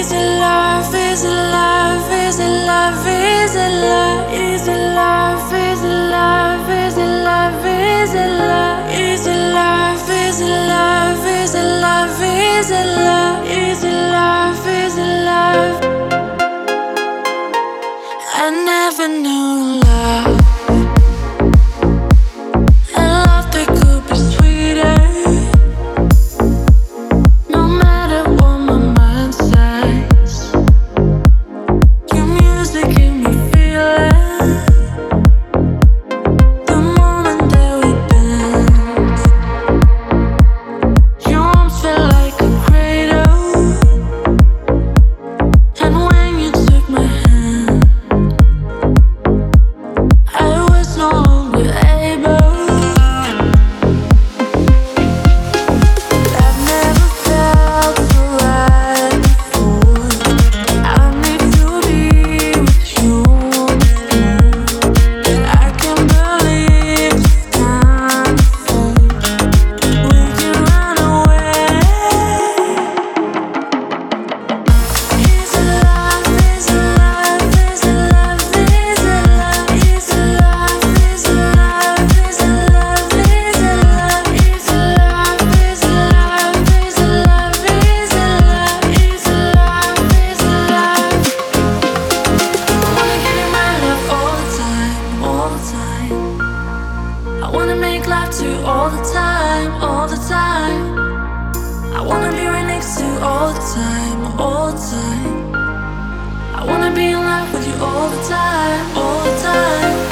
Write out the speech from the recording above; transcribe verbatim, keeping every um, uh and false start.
Is it love? Is it love? Is it love? Is it love? Is it love? Is it love? Is it love? Is it love? Is it love? Is it love? Is it love? Is it love? Is it love? Is it love? I never knew love. All the time, all the time. I wanna be right next to you all the time, all the time. I wanna be in love with you all the time, all the time.